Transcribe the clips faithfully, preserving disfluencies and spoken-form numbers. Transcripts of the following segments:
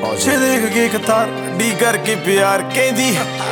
पौछे देख के कतार डी करके प्यार कहंदी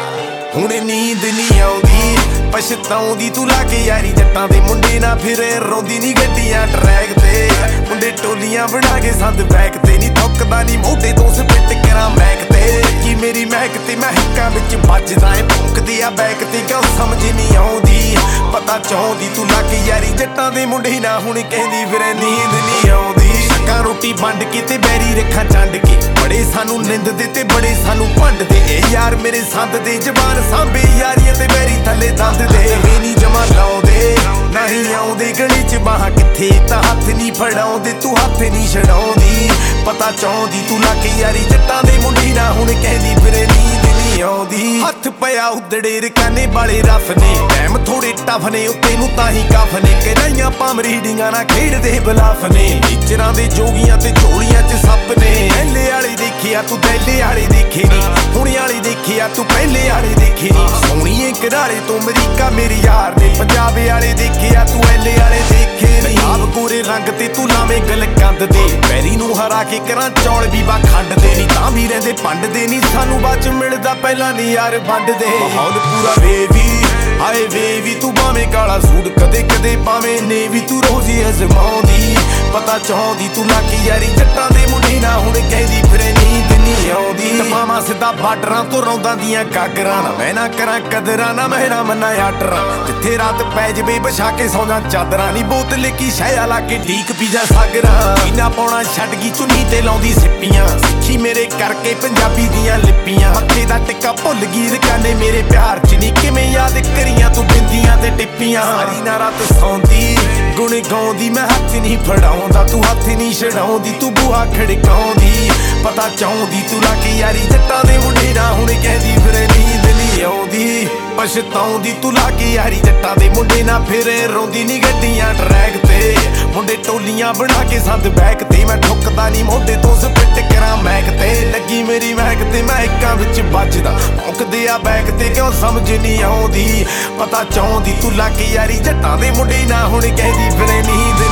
हुणे नींद नहीं आउंदी पछताउंदी तू लाके यारी जट्टां दे मुंडे ना फिरे रोंदी नी गड्डियां ट्रैक ते मुंडे टोलियां बना के संद बैक ते नी थुकदा नी मोढे तो स्पिट करा मैक ते की मेरी महक ते महकां विच बजदा ए भौंकदी आ बैक ते क्यों समझ नहीं आउंदी पता चाहुंदी तू लाके यारी जट्टां दे मुंडे ना हुण कहंदी फिरे नींद नहीं आउंदी शक्कां रोटी वंड के ते बैरी रखा चंड के बड़े सानू निंददे ते बड़े सानू भंडदे ए यार मेरे संद दे जबान सांभे यारियां ते बैरी थल्ले दंद दे वे नी जमा लाउंदे नहीं आउंदे गली च बाह किथे तां हत्थ नहीं फड़ाउंदे तू हत्थ नहीं छड़ाउंदी पता चाहुंदी तू लाके यारी जट्टां दे मुंडी ना हुण कहंदी फिरे नींद नहीं आउंदी हत्थ पिया उदड़े रकाने वाले रफ ने टैम थोड़े टफ ने उत्ते नूं तां ही कफ ने कनाइयां पामरीडियां ना खेडदे बलाफ ने टीचरां दे जोगियां ते झोलियां च सप ने एले वाले देखिया तू दैले वाले देखे नी हुणे वाले देखिया तू पहले वाले देखे नी सोहणीए घराले तो अमरीका मेरी यार ने पंजाब वाले देखिया तू एले वाले देखे नी आप गोरे रंग ते तू लावे गल कंद दे पैरी नूं हरा के करां चौल भी वा खंड दे नी तां भी रहिंदे पंड दे नी सानू बाच मिलदा पहला नी यार वंड दे माहौल पूरा बेवी हाए बेवी तू भावें काला सूट कदे कदे भावें ने भी तू रोज़ ही अजमाउंदी पता चाहुंदी तू लाके यारी जट्टां दे मुंडे ना हुण कहंदी फिरे नींद नहीं आउंदी टपावां सिद्धा बार्डरां तो रौंदां दियां गागरां ना मैं ना करां कदरां ना मैं ना मन्ना आडरां जिथे रात पै जवे बछा के सौं जां चादरां नी बोतल की शैया ला के ढीक पी जा सागरां पीना पौना छड्ड गई चुन्नी ते लाउंदी सिप्पियां सिੱਖੀ मेरे करके पंजाबी दियां लिपियां हत्थे दा टिक्का भुल गई रकाने मेरे प्यार च नी किवें याद करियां तू बिंदियां ते टिप्पियां सारी ना रात सौंदी गुण गाउंदी मैं हत्थ नहीं फड़ाउंदा तू हत्थ नहीं छड़ाउंदी तू बूहा खड़काउंदी पता चाहुंदी तू लाके यारी जट्टां दे मुंडे ना हुण कहंदी फिरे नींद नहीं आउंदी पछताउंदी तू लाके यारी जट्टां दे मुंडे ना फिरे रोंदी नी गड्डियां ट्रैक ते मुंडे टोलियां बना के संद बैक ते मैं ठुकदा नी मोढे तो स्पिट करा मैक ते लगी मेरी महक ते महकां विच बजदा भौंकदे आ बैक ते क्यों समझ नहीं आउंदी पता चाहुंदी तू लाके यारी जट्टां दे मुंडे ना हुण कहंदी फिरे नींद